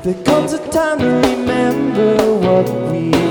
There comes a time to remember what we